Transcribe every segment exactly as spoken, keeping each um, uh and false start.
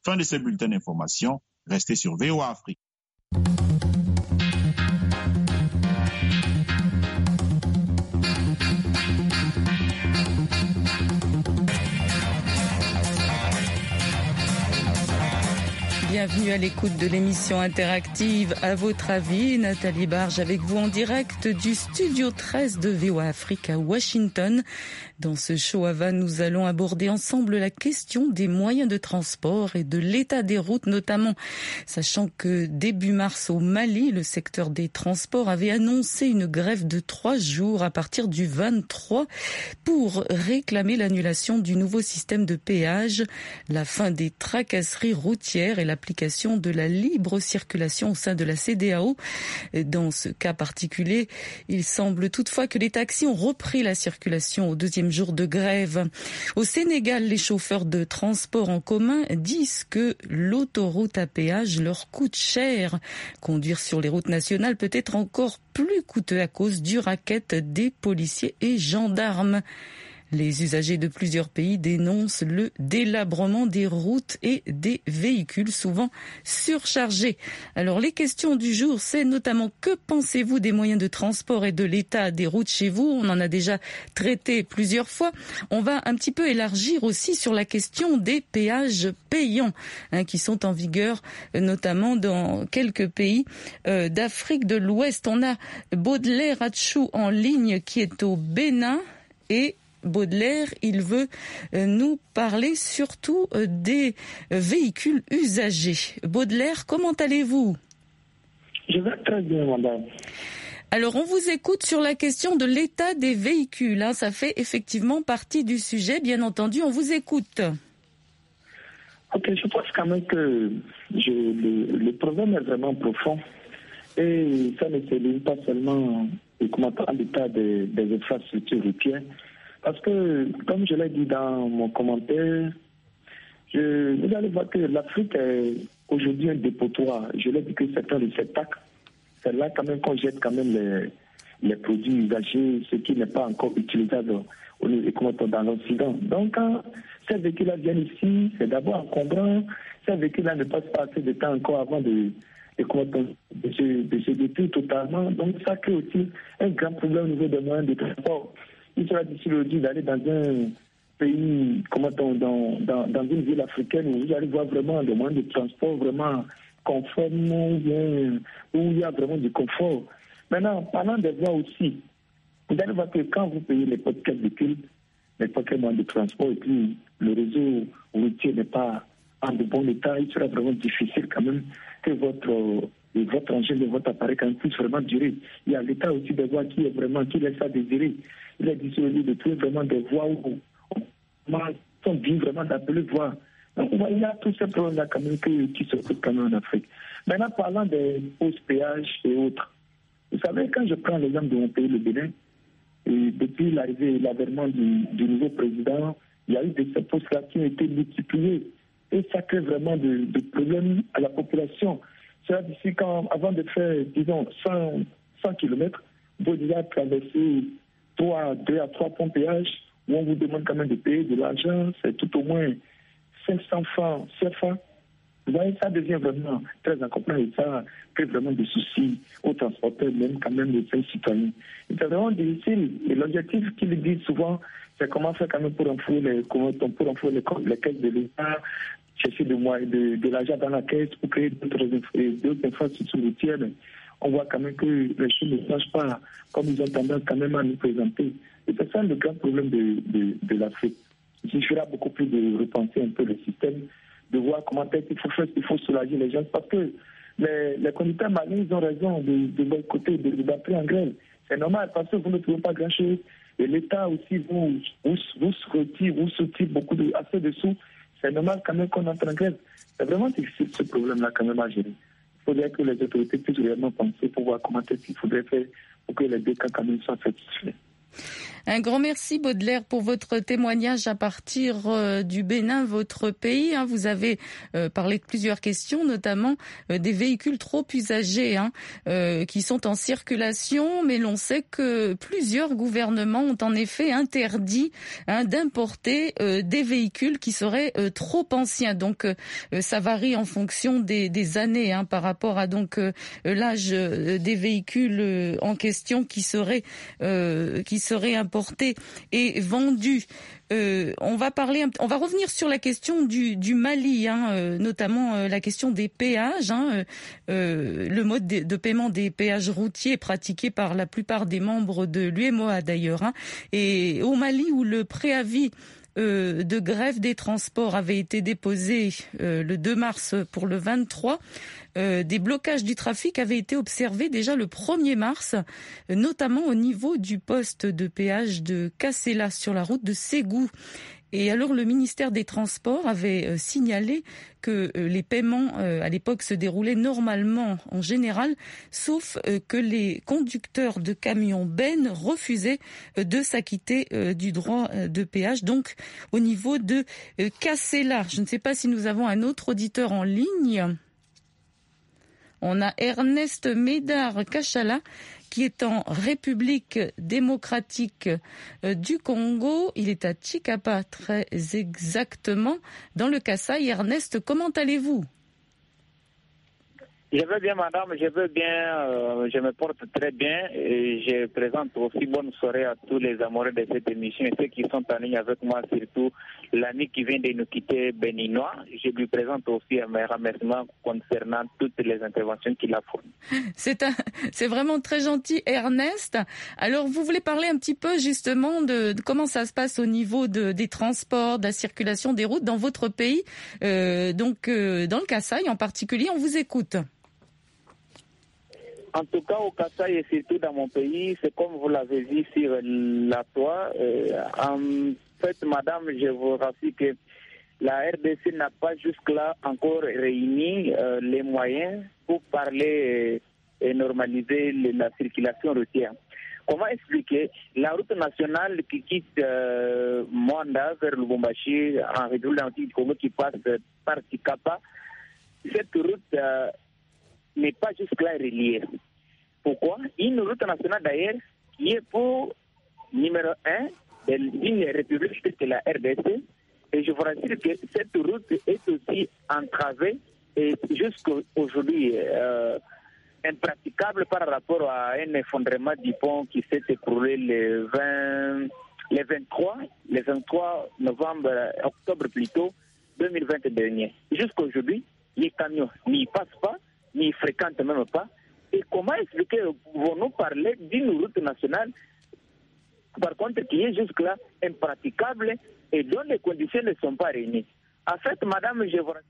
Fin de ce bulletin d'information. Restez sur V O A Afrique. Bienvenue à l'écoute de l'émission interactive À votre avis, Nathalie Barge avec vous en direct du studio treize de V O A Afrique à Washington. Dans ce show à Vannes, nous allons aborder ensemble la question des moyens de transport et de l'état des routes notamment, sachant que début mars au Mali, le secteur des transports avait annoncé une grève de trois jours à partir du vingt-trois pour réclamer l'annulation du nouveau système de péage, la fin des tracasseries routières et l'application de la libre circulation au sein de la C D A O. Dans ce cas particulier, il semble toutefois que les taxis ont repris la circulation au deuxième jour de grève. Au Sénégal, les chauffeurs de transport en commun disent que l'autoroute à péage leur coûte cher. Conduire sur les routes nationales peut être encore plus coûteux à cause du racket des policiers et gendarmes. Les usagers de plusieurs pays dénoncent le délabrement des routes et des véhicules souvent surchargés. Alors les questions du jour, c'est notamment que pensez-vous des moyens de transport et de l'état des routes chez vous ? On en a déjà traité plusieurs fois. On va un petit peu élargir aussi sur la question des péages payants hein, qui sont en vigueur notamment dans quelques pays euh, d'Afrique de l'Ouest. On a Baudelaire Atchou en ligne qui est au Bénin et Baudelaire, il veut nous parler surtout des véhicules usagés. Baudelaire, comment allez-vous ? Je vais très bien, madame. Alors, on vous écoute sur la question de l'état des véhicules. Hein. Ça fait effectivement partie du sujet, bien entendu. On vous écoute. Ok, je pense quand même que je, le, le problème est vraiment profond. Et ça ne se limite pas seulement à l'état des, des infrastructures routières. Parce que, comme je l'ai dit dans mon commentaire, je, vous allez voir que l'Afrique est aujourd'hui un dépotoir. Je l'ai dit que c'est un réceptacle. C'est là quand même qu'on jette quand même les, les produits usagés, ce qui n'est pas encore utilisable au niveau dans l'Occident. Donc, quand ces véhicules-là viennent ici, c'est d'abord encombrant. Ces véhicules-là ne passent pas assez de temps encore avant de, de, de, se, de se détruire totalement. Donc, ça crée aussi un grand problème au niveau des moyens de transport. Il sera difficile aujourd'hui d'aller dans un pays, comment on, dans, dans, dans une ville africaine où vous allez voir vraiment des moyens de transport vraiment conformes, où il y a vraiment du confort. Maintenant, parlant des voies aussi, vous allez voir que quand vous payez n'importe quel véhicule, n'importe quel moyen de transport, et puis le réseau routier n'est pas en de bon état, il sera vraiment difficile quand même que votre, votre engin, votre appareil quand même puisse vraiment durer. Il y a l'état aussi des voies qui est vraiment, qui laisse à désirer. Il est difficile de trouver vraiment des voies où on sont bien vraiment d'appeler voies. Donc, il y a tous ces problèmes-là quand même qui, qui se trouvent quand même en Afrique. Maintenant, parlant des hausses péages et autres, vous savez, quand je prends l'exemple de mon pays, le Bénin, et depuis l'arrivée et l'avènement du, du nouveau président, il y a eu de ces postes-là qui ont été multipliés. Et ça crée vraiment des de problèmes à la population. C'est-à-dire d'ici, quand, avant de faire, disons, cent kilomètres, vous devez traverser deux à trois points péages où on vous demande quand même de payer de l'argent, c'est tout au moins cinq cents francs C F A. Vous voyez, ça devient vraiment très incomplet et ça crée vraiment des soucis aux transporteurs, même quand même les citoyens. C'est vraiment difficile. Et l'objectif qu'ils disent souvent, c'est comment faire quand même pour enfouir les, comment, pour enfouir les, les caisses de l'État, chercher de, de, de l'argent dans la caisse pour créer d'autres, d'autres infrastructures routières. On voit quand même que les choses ne marchent pas comme ils ont tendance quand même à nous présenter. Et c'est ça le grand problème de, de, de l'Afrique. Il suffira beaucoup plus de repenser un peu le système, de voir comment peut-être il faut faire, il faut soulager les gens. Parce que les, les conducteurs maliens, ils ont raison de, de boycotter, de, de battre en grève. C'est normal parce que vous ne trouvez pas grand-chose. Et l'État aussi vous, vous, vous retire, vous soutire beaucoup de, assez de sous. C'est normal quand même qu'on entre en grève. C'est vraiment difficile ce problème-là quand même à gérer. Il faudrait que les autorités puissent réellement penser pour voir comment est-ce qu'il faudrait faire pour que les deux cas quand même soient satisfaits. Un grand merci Baudelaire pour votre témoignage à partir euh, du Bénin, votre pays. Hein. Vous avez euh, parlé de plusieurs questions, notamment euh, des véhicules trop usagés hein, euh, qui sont en circulation. Mais l'on sait que plusieurs gouvernements ont en effet interdit hein, d'importer euh, des véhicules qui seraient euh, trop anciens. Donc euh, ça varie en fonction des, des années hein, par rapport à donc euh, l'âge euh, des véhicules euh, en question qui seraient euh, qui seraient importés et vendus. Euh, on va parler, on va revenir sur la question du, du Mali, hein, euh, notamment euh, la question des péages, hein, euh, le mode de, de paiement des péages routiers pratiqué par la plupart des membres de l'U E M O A d'ailleurs. Hein, et au Mali où le préavis Euh, de grève des transports avait été déposé euh, le deux mars pour le vingt-trois. Euh, des blocages du trafic avaient été observés déjà le premier mars, euh, notamment au niveau du poste de péage de Kassela sur la route de Ségou. Et alors le ministère des Transports avait euh, signalé que euh, les paiements euh, à l'époque se déroulaient normalement en général, sauf euh, que les conducteurs de camions bennes refusaient euh, de s'acquitter euh, du droit euh, de péage. Donc au niveau de euh, Kassela, je ne sais pas si nous avons un autre auditeur en ligne. On a Ernest Médard Kachala qui est en République démocratique du Congo. Il est à Tshikapa, très exactement, dans le Kasaï. Ernest, comment allez-vous ? Je vais bien, madame, je vais bien, euh, je me porte très bien et je présente aussi bonne soirée à tous les amoureux de cette émission et ceux qui sont en ligne avec moi, surtout l'ami qui vient de nous quitter, béninois. Je lui présente aussi mes remerciements concernant toutes les interventions qu'il a fournies. C'est, un, c'est vraiment très gentil, Ernest. Alors, vous voulez parler un petit peu justement de, de comment ça se passe au niveau de, des transports, de la circulation des routes dans votre pays, euh, donc euh, dans le Kasaï en particulier. On vous écoute. En tout cas, au Kasaï et surtout dans mon pays, c'est comme vous l'avez dit sur la toile. Euh, en fait, madame, je vous rassure que la R D C n'a pas jusque-là encore réuni euh, les moyens pour parler et normaliser la circulation routière. Comment expliquer la route nationale qui quitte euh, Mwanda vers Lubumbashi en République du Congo qui passe par Tshikapa? Cette route euh, n'est pas jusque-là reliée. Pourquoi? Une route nationale d'ailleurs qui est pour numéro un d'une république que la R D C. Et je vous rassure que cette route est aussi entravée et jusqu'à aujourd'hui euh, impraticable par rapport à un effondrement du pont qui s'est écroulé le vingt, le vingt-trois, le vingt-trois novembre, octobre plutôt, deux mille vingt dernier. Jusqu'à aujourd'hui, les camions n'y passent pas, n'y fréquentent même pas. Et comment expliquer, pouvons-nous parler d'une route nationale, par contre, qui est jusque-là impraticable et dont les conditions ne sont pas réunies? En fait, madame, je vous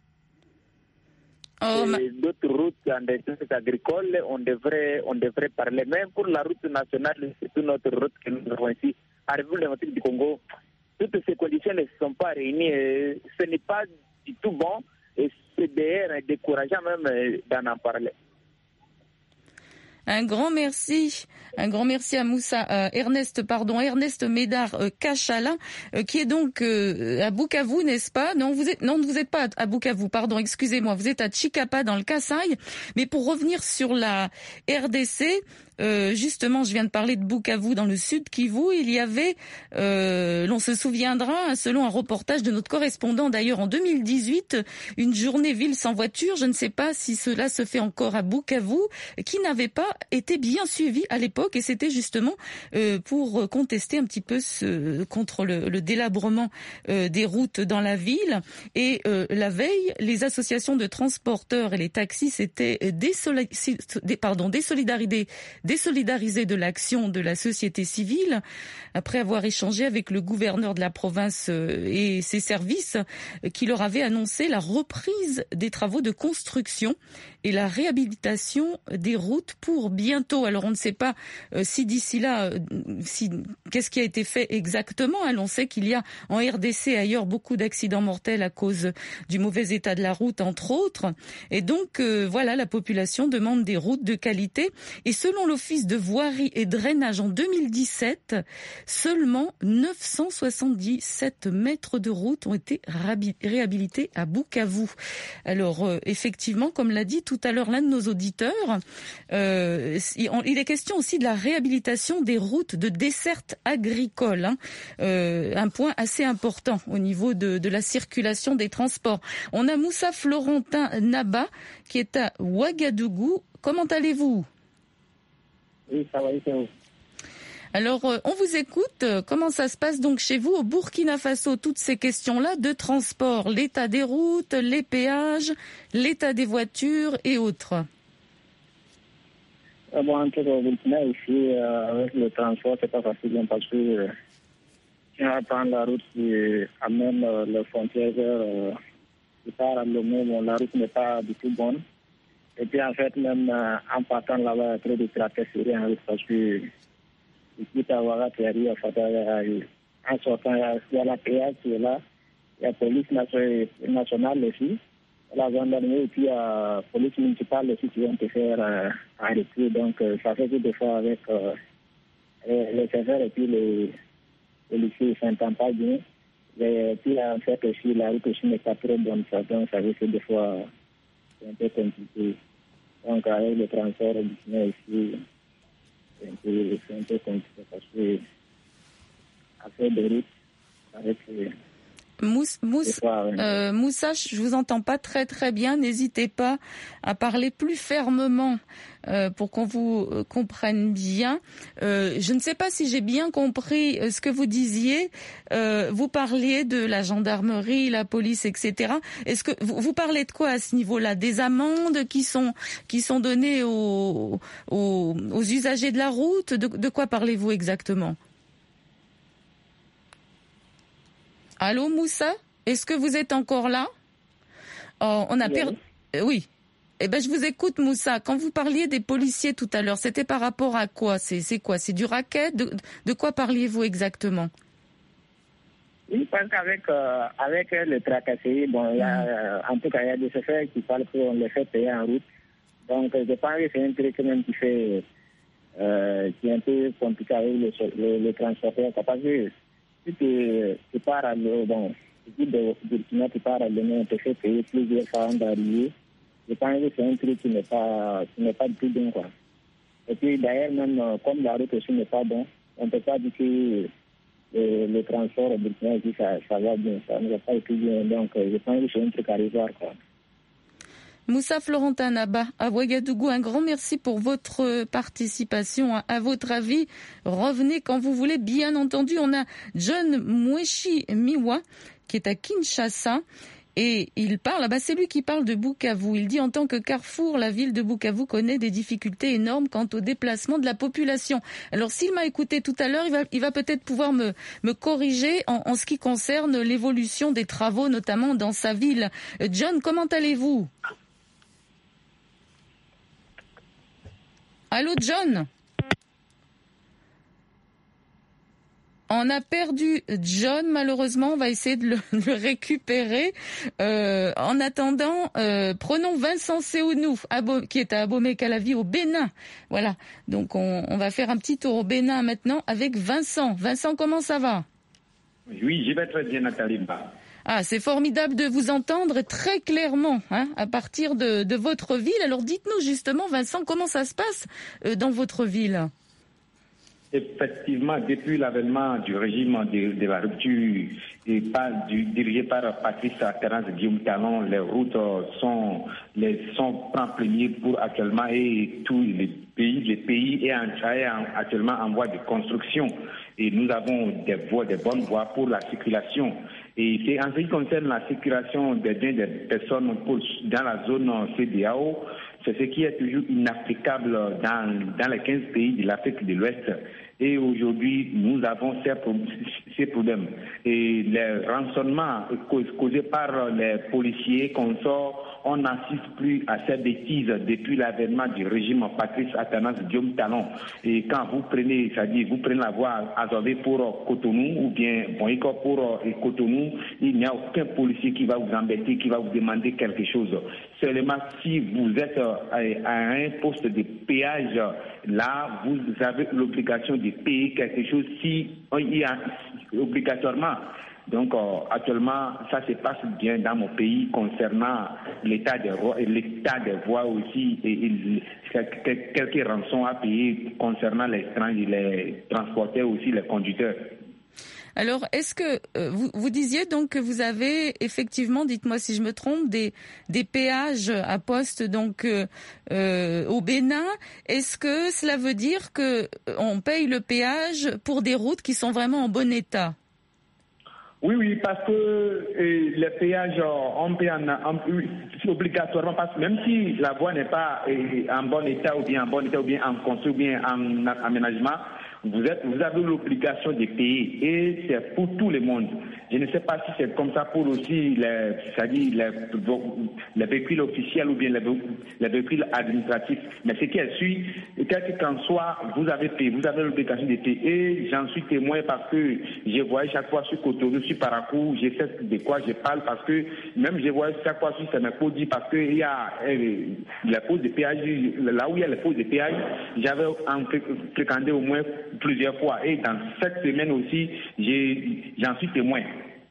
oh, ma... d'autres routes en déserts agricoles, on devrait, on devrait parler. Même pour la route nationale, c'est notre route que nous avons ici, à la République démocratique du Congo, toutes ces conditions ne sont pas réunies. Et ce n'est pas du tout bon et c'est d'ailleurs décourageant même d'en en parler. Un grand merci, un grand merci à Moussa, euh, Ernest, pardon, Ernest Médard euh, Kachala, euh, qui est donc euh, à Bukavu, n'est-ce pas? Non, vous êtes, non, vous n'êtes pas à Bukavu, pardon, excusez-moi, vous êtes à Tshikapa dans le Kasaï. Mais pour revenir sur la R D C, euh, justement, je viens de parler de Bukavu dans le sud Kivu. Il y avait, euh, l'on se souviendra, selon un reportage de notre correspondant d'ailleurs en deux mille dix-huit, une journée ville sans voiture. Je ne sais pas si cela se fait encore à Bukavu, qui n'avait pas été bien suivi à l'époque, et c'était justement euh, pour contester un petit peu ce, contre le, le délabrement euh, des routes dans la ville. Et euh, la veille, les associations de transporteurs et les taxis s'étaient désoli- pardon, désolidarisés, désolidarisés de l'action de la société civile après avoir échangé avec le gouverneur de la province et ses services qui leur avaient annoncé la reprise des travaux de construction et la réhabilitation des routes pour bientôt. Alors on ne sait pas euh, si d'ici là, euh, si, qu'est-ce qui a été fait exactement. Alors, on sait qu'il y a en R D C ailleurs beaucoup d'accidents mortels à cause du mauvais état de la route, entre autres. Et donc euh, voilà, la population demande des routes de qualité. Et selon le l'Office de voirie et drainage en deux mille dix-sept, seulement neuf cent soixante-dix-sept mètres de route ont été réhabilités à Bukavu. Alors euh, effectivement, comme l'a dit tout à l'heure l'un de nos auditeurs, euh, il est question aussi de la réhabilitation des routes de desserte agricole, hein, euh, un point assez important au niveau de, de la circulation des transports. On a Moussa Florentin Naba qui est à Ouagadougou. Comment allez-vous ? Oui, ça va, c'est vous. Alors, euh, on vous écoute. Comment ça se passe donc chez vous au Burkina Faso, toutes ces questions-là de transport, l'état des routes, les péages, l'état des voitures et autres? Euh, bon, en tout cas, au Burkina, ici, euh, avec le transport, c'est pas facile parce que euh, si on va prendre la route qui amène euh, les frontières vers euh, qui part à Lomé, bon, la route n'est pas du tout bonne. Et puis, en fait, même euh, en partant là-bas, il y a trop de tracasseries en route parce que ici, à Ouaga, tu arrives à Fatah, en sortant, il y a la péage qui est là, il y a la police nationale aussi, la gendarmerie et puis la police municipale aussi qui vont te faire euh, arrêter. Donc, euh, ça fait que des fois avec euh, les chauffeurs et puis les policiers, ils ne s'entendent pas bien. Et puis, en fait, aussi, la route aussi n'est pas très bonne. Ça, donc, ça veut dire que des fois, c'est un peu compliqué. Donc, avec le transport ici, c'est un peu, c'est un peu compliqué parce que, à faire des routes, avec les Mouss, Mouss, euh, Moussa, je vous entends pas très très bien. N'hésitez pas à parler plus fermement euh, pour qu'on vous euh, comprenne bien. Euh, je ne sais pas si j'ai bien compris euh, ce que vous disiez. Euh, vous parliez de la gendarmerie, la police, et cetera. Est-ce que vous, vous parlez de quoi à ce niveau-là? Des amendes qui sont qui sont données aux, aux, aux usagers de la route? De, de quoi parlez-vous exactement? Allô Moussa, est-ce que vous êtes encore là? Oh, on a perdu. Oui. Eh ben je vous écoute Moussa. Quand vous parliez des policiers tout à l'heure, c'était par rapport à quoi? C'est c'est quoi? C'est du racket? De, de quoi parliez-vous exactement? Oui, parce qu'avec euh, avec le tracasserie, bon, il y a, euh, en tout cas, il y a des chauffeurs qui parlent qu'on les fait payer en route. Donc, je pense que c'est un truc même qui fait, euh, qui est un peu compliqué avec les le, le transporteurs. Parce que si tu, tu pars à l'eau, bon, tu dis de Burkina, tu pars à l'eau, on te fait payer plusieurs fois avant d'arriver. Je pense que c'est un truc qui n'est pas, qui n'est pas du tout bon, quoi. Et puis, d'ailleurs, même, comme la route aussi n'est pas bon, on ne peut pas dire que le, le transport au Burkina, ça, ça va bien, ça ne va pas être bien. Donc, je pense que c'est un truc à revoir, quoi. Moussa Florentin Naba, à Ouagadougou, un grand merci pour votre participation. À votre avis, revenez quand vous voulez. Bien entendu, on a John Mweshi Miwa qui est à Kinshasa et il parle, ah bah c'est lui qui parle de Bukavu. Il dit en tant que carrefour, la ville de Bukavu connaît des difficultés énormes quant au déplacement de la population. Alors s'il m'a écouté tout à l'heure, il va, il va peut-être pouvoir me, me corriger en, en ce qui concerne l'évolution des travaux, notamment dans sa ville. John, comment allez-vous ? Allô, John? On a perdu John, malheureusement. On va essayer de le, de le récupérer. Euh, en attendant, euh, prenons Vincent Séounou, qui est à Abomey-Calavi, au Bénin. Voilà. Donc, on, on va faire un petit tour au Bénin maintenant avec Vincent. Vincent, comment ça va? Oui, je vais très bien, Nathalie. Ah, c'est formidable de vous entendre très clairement, hein, à partir de, de votre ville. Alors dites-nous justement, Vincent, comment ça se passe euh, dans votre ville? Effectivement, depuis l'avènement du régime de, de la rupture et pas du, dirigé par Patrice Terence Guillaume Talon, les routes sont les sont en premier pour actuellement et tous les pays, les pays est, en, est en, actuellement en voie de construction et nous avons des voies, des bonnes voies pour la circulation. Et c'est en ce qui concerne la circulation des biens des personnes dans la zone C D A O, c'est ce qui est toujours inapplicable dans, dans les quinze pays de l'Afrique de l'Ouest. Et aujourd'hui, nous avons ces, ces problèmes. Et les rançonnements causés par les policiers consorts, on n'assiste plus à ces bêtises depuis l'avènement du régime Patrice Athanase Diome Talon. Et quand vous prenez, c'est-à-dire vous prenez la voie Azové pour Cotonou ou bien Boïko pour Cotonou, il n'y a aucun policier qui va vous embêter, qui va vous demander quelque chose. Seulement si vous êtes à un poste de péage, là, vous avez l'obligation de payer quelque chose si il y a obligatoirement. Donc euh, actuellement, ça se passe bien dans mon pays concernant l'état des voies, l'état des voies aussi, et, et, et quelques rançons à payer concernant les, les transporteurs aussi, les conducteurs. Alors, est-ce que euh, vous, vous disiez donc que vous avez effectivement, dites-moi si je me trompe, des, des péages à poste donc euh, euh, au Bénin. Est-ce que cela veut dire que on paye le péage pour des routes qui sont vraiment en bon état? Oui, oui, parce que euh, les péages, on paye en, en, obligatoirement, parce que même si la voie n'est pas euh, en bon état ou bien en bon état ou bien en construction ou bien en, en aménagement, vous, êtes, vous avez l'obligation de payer et c'est pour tout le monde. Je ne sais pas si c'est comme ça pour aussi les, c'est-à-dire les, les véhicules officiels ou bien les, les véhicules administratifs. Mais ce qui est sûr, quel qu'en soit, vous avez payé, vous avez l'obligation de payer. Et j'en suis témoin parce que je voyais chaque fois sur Cotonou, sur Parakou, je sais de quoi je parle parce que même je voyais chaque fois sur Sénécodie parce qu'il y a euh, la pause de péage, là où il y a la pause de péage, j'avais fréquenté au moins plusieurs fois. Et dans cette semaine aussi, j'ai, j'en suis témoin.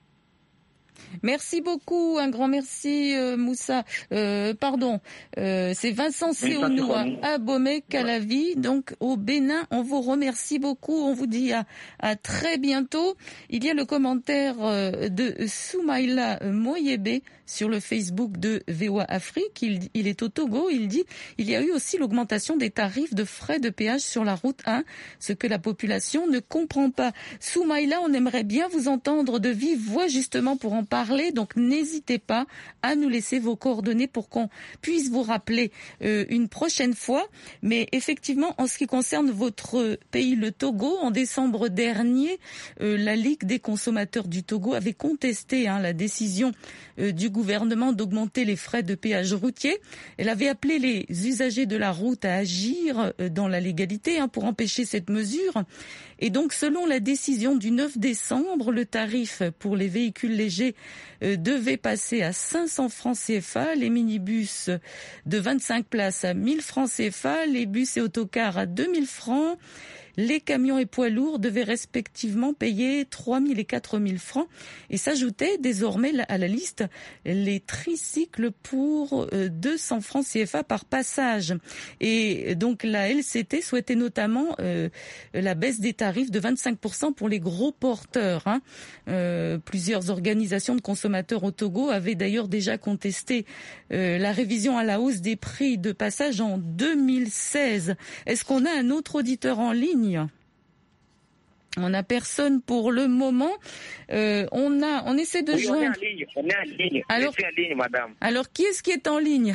Merci beaucoup, un grand merci euh, Moussa. Euh, pardon, euh, c'est Vincent Séonou à Abomey-Calavi, donc au Bénin. On vous remercie beaucoup, on vous dit à, à très bientôt. Il y a le commentaire euh, de Soumaïla Moyebe sur le Facebook de V O A Afrique. Il, il est au Togo, il dit il y a eu aussi l'augmentation des tarifs de frais de péage sur la route un, ce que la population ne comprend pas. Soumaïla, on aimerait bien vous entendre de vive voix justement pour en parler, donc n'hésitez pas à nous laisser vos coordonnées pour qu'on puisse vous rappeler euh, une prochaine fois. Mais effectivement, en ce qui concerne votre pays, le Togo, en décembre dernier, euh, la Ligue des consommateurs du Togo avait contesté hein, la décision euh, du gouvernement d'augmenter les frais de péage routier. Elle avait appelé les usagers de la route à agir euh, dans la légalité hein, pour empêcher cette mesure. Et donc, selon la décision du neuf décembre, le tarif pour les véhicules légers euh, devait passer à cinq cents francs C F A, les minibus de vingt-cinq places à mille francs C F A, les bus et autocars à deux mille francs. Les camions et poids lourds devaient respectivement payer trois mille et quatre mille francs et s'ajoutaient désormais à la liste les tricycles pour deux cents francs C F A par passage. Et donc la L C T souhaitait notamment euh, la baisse des tarifs de vingt-cinq pour cent pour les gros porteurs. Hein. Euh, plusieurs organisations de consommateurs au Togo avaient d'ailleurs déjà contesté euh, la révision à la hausse des prix de passage en deux mille seize. Est-ce qu'on a un autre auditeur en ligne ? On n'a personne pour le moment. Euh, on a, on essaie de oui, joindre. On est en ligne. On est en ligne. Alors, Je suis en ligne, madame. Alors, qui est-ce qui est en ligne?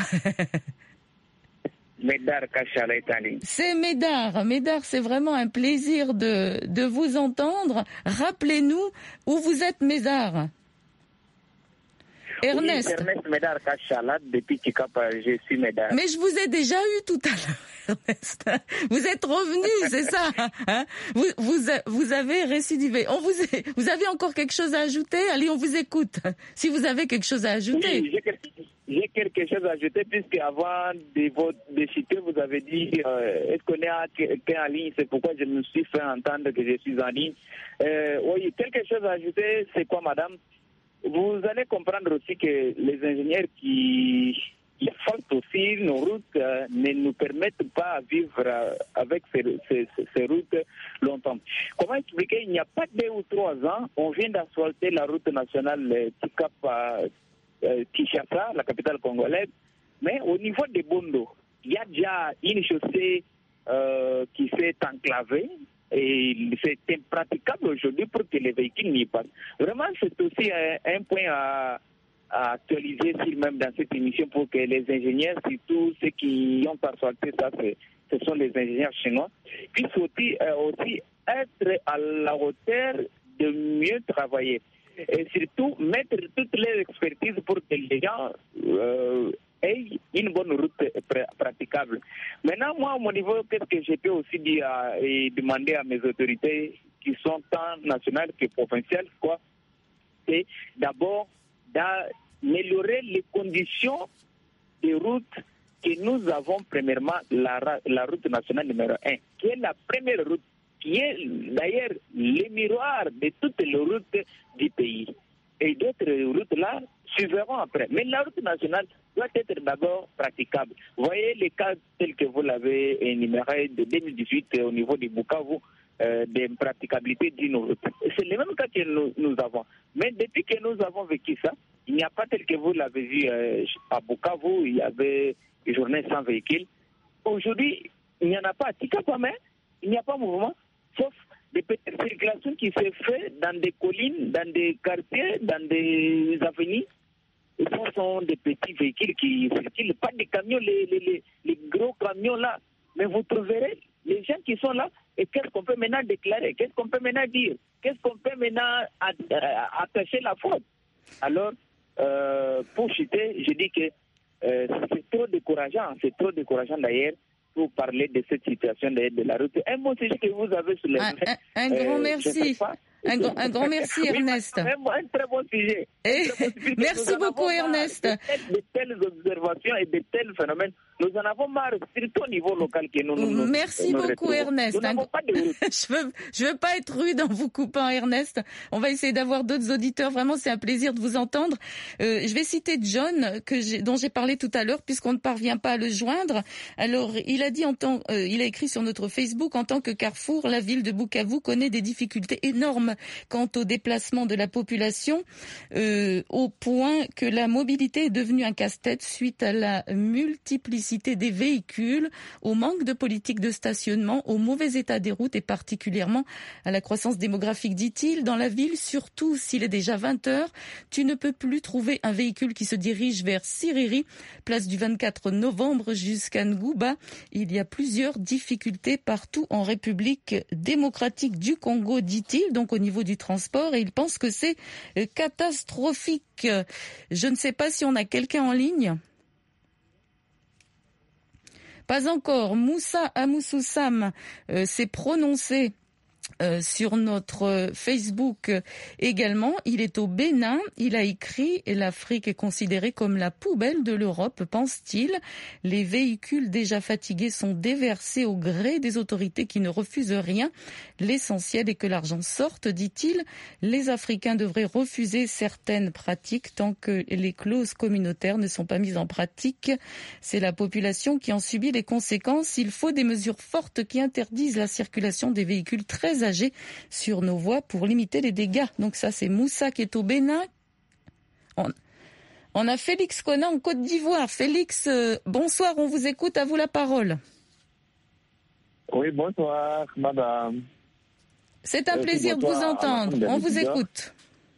Médard Kachala est en ligne. C'est Médard. Médard, c'est vraiment un plaisir de, de vous entendre. Rappelez-nous où vous êtes, Médard. Ernest. Oui, Ernest Médard Kachala, depuis Tikapa, je suis Médard. Mais je vous ai déjà eu tout à l'heure, Ernest. Vous êtes revenu, c'est ça hein vous, vous, vous avez récidivé. On vous, est, vous avez encore quelque chose à ajouter? Allez, on vous écoute. Si vous avez quelque chose à ajouter. Oui, j'ai quelque, j'ai quelque chose à ajouter, puisque avant de, votre, de citer, vous avez dit euh, est-ce qu'on est quelqu'un en ligne? C'est pourquoi je me suis fait entendre que je suis en ligne. Euh, oui, quelque chose à ajouter, c'est quoi, madame? Vous allez comprendre aussi que les ingénieurs qui, qui font aussi nos routes euh, ne nous permettent pas de vivre euh, avec ces, ces, ces routes longtemps. Comment expliquer? Il n'y a pas deux ou trois ans, on vient d'asphalter la route nationale Tikap-Kinshasa, euh, la capitale congolaise, mais au niveau de Bondo, il y a déjà une chaussée euh, qui s'est enclavée. Et c'est impraticable aujourd'hui pour que les véhicules n'y passent. Vraiment, c'est aussi un, un point à, à actualiser sur même dans cette émission pour que les ingénieurs, surtout ceux qui ont asphalté ça, ce sont les ingénieurs chinois, puissent aussi, euh, aussi être à la hauteur de mieux travailler. Et surtout, mettre toutes les expertises pour que les gens euh, aient une bonne route pr- praticable. Maintenant, moi, à mon niveau, qu'est-ce que je peux aussi dire à, et demander à mes autorités qui sont tant nationales que provinciales, quoi, c'est d'abord d'améliorer les conditions des routes que nous avons. Premièrement, la, la route nationale numéro un, qui est la première route, qui est d'ailleurs le miroir de toutes les routes du pays. Et d'autres routes là suivront après. Mais la route nationale doit être d'abord praticable. Vous voyez les cas tels que vous l'avez énuméré de deux mille dix-huit au niveau du Bukavu, euh, d'impraticabilité d'une route. C'est le même cas que nous, nous avons. Mais depuis que nous avons vécu ça, il n'y a pas tel que vous l'avez vu euh, à Bukavu, il y avait une journée sans véhicule. Aujourd'hui, il n'y en a pas à Tikapamé, il n'y a pas de mouvement, sauf des petites circulations qui se font dans des collines, dans des quartiers, dans des avenues. Et ce sont des petits véhicules qui circulent, pas des camions, les, les, les, les gros camions là. Mais vous trouverez les gens qui sont là, et qu'est-ce qu'on peut maintenant déclarer, qu'est-ce qu'on peut maintenant dire, qu'est-ce qu'on peut maintenant attacher la faute. Alors, euh, pour chuter, je dis que euh, c'est trop décourageant, c'est trop décourageant d'ailleurs, pour parler de cette situation de, de la route. Un bon sujet que vous avez sur les un, un, un euh, grand merci. Un, grand, un grand merci, Ernest. Oui, un, un très bon sujet. Et, très bon sujet. Merci beaucoup, Ernest. De telles, de telles observations et de tels phénomènes, nous en avons marre, surtout au niveau local. Que nous, nous, merci nous beaucoup, retrouvons. Ernest. Nous n'avons pas de route. je veux, je veux pas être rude en vous coupant, Ernest. On va essayer d'avoir d'autres auditeurs. Vraiment, c'est un plaisir de vous entendre. Euh, je vais citer John, que j'ai, dont j'ai parlé tout à l'heure, puisqu'on ne parvient pas à le joindre. Alors, il a dit en tant, euh, il a écrit sur notre Facebook, en tant que carrefour, la ville de Bukavu connaît des difficultés énormes quant au déplacement de la population, euh, au point que la mobilité est devenue un casse-tête suite à la multiplicité des véhicules, au manque de politique de stationnement, au mauvais état des routes et particulièrement à la croissance démographique, dit-il. Dans la ville, surtout s'il est déjà vingt heures, tu ne peux plus trouver un véhicule qui se dirige vers Siriri, place du vingt-quatre novembre jusqu'à Ngouba. Il y a plusieurs difficultés partout en République démocratique du Congo, dit-il, donc au niveau du transport, et il pense que c'est catastrophique. Je ne sais pas si on a quelqu'un en ligne. Pas encore. Moussa Amoussoussam euh, s'est prononcé Euh, sur notre Facebook euh, également. Il est au Bénin. Il a écrit « L'Afrique est considérée comme la poubelle de l'Europe, pense-t-il. Les véhicules déjà fatigués sont déversés au gré des autorités qui ne refusent rien. L'essentiel est que l'argent sorte, dit-il. Les Africains devraient refuser certaines pratiques tant que les clauses communautaires ne sont pas mises en pratique. C'est la population qui en subit les conséquences. Il faut des mesures fortes qui interdisent la circulation des véhicules très âgés sur nos voies pour limiter les dégâts. » Donc ça, c'est Moussa qui est au Bénin. On, on a Félix Kona en Côte d'Ivoire. Félix, euh, bonsoir, on vous écoute, à vous la parole. Oui, bonsoir, madame. C'est un plaisir de vous entendre. On vous écoute.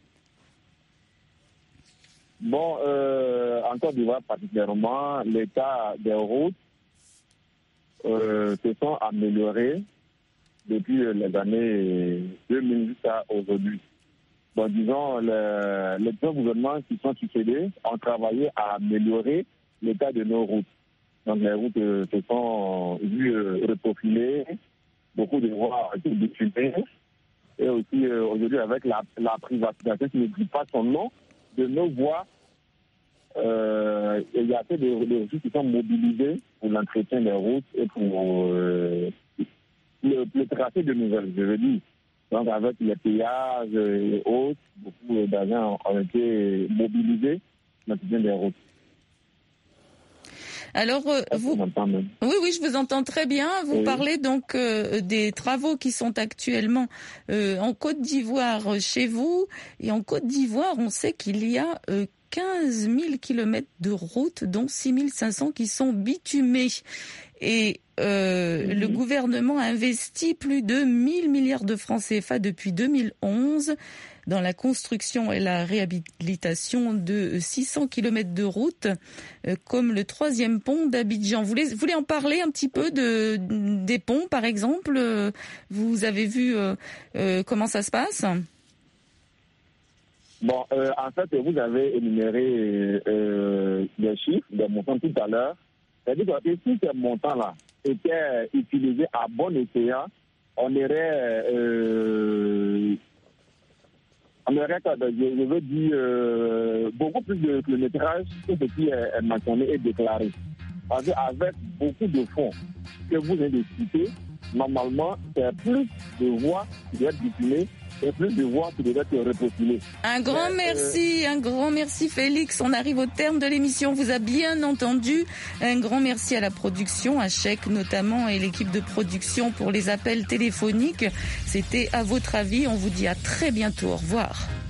Bon, euh, en Côte d'Ivoire particulièrement, l'état des routes euh, se sont améliorés depuis les années deux mille jusqu'à aujourd'hui. Donc, disons, le, les deux gouvernements qui sont succédés ont travaillé à améliorer l'état de nos routes. Donc, les routes euh, se sont vues euh, reprofiler, beaucoup de voies ont été défilées. Et aussi, euh, aujourd'hui, avec la, la privatisation, qui ne dit pas son nom, de nos voies, euh, il y a assez de, de ressources qui sont mobilisées pour l'entretien des routes et pour euh, le, le tracé de nouvelles, je veux dire. Donc, avec les péages et autres, beaucoup d'agents ont été mobilisés pour l'entretien des routes. Alors, euh, vous... Oui, oui, je vous entends très bien. Vous oui. parlez donc euh, des travaux qui sont actuellement euh, en Côte d'Ivoire chez vous. Et en Côte d'Ivoire, on sait qu'il y a euh, quinze mille kilomètres de routes, dont six mille cinq cents qui sont bitumés. Et euh, mmh. le gouvernement a investi plus de mille milliards de francs C F A depuis deux mille onze dans la construction et la réhabilitation de six cents kilomètres de routes, euh, comme le troisième pont d'Abidjan. Vous voulez, vous voulez en parler un petit peu de, des ponts, par exemple? Vous avez vu euh, euh, comment ça se passe? Bon, euh, en fait, vous avez énuméré euh, des chiffres, des montants tout à l'heure. C'est-à-dire que si ces montants-là étaient utilisés à bon escient, on aurait, euh, on aurait, je veux dire, euh, beaucoup plus de kilométrage que ce qui est mentionné et déclaré. Parce qu'avec beaucoup de fonds que vous avez citer, normalement, c'est plus de voies qui doivent être bitumées et plus de voix qui devaient être repopulées. Un grand Mais, merci, euh... un grand merci Félix. On arrive au terme de l'émission. On vous a bien entendu. Un grand merci à la production, à Chèque notamment et l'équipe de production pour les appels téléphoniques. C'était À votre avis. On vous dit à très bientôt. Au revoir.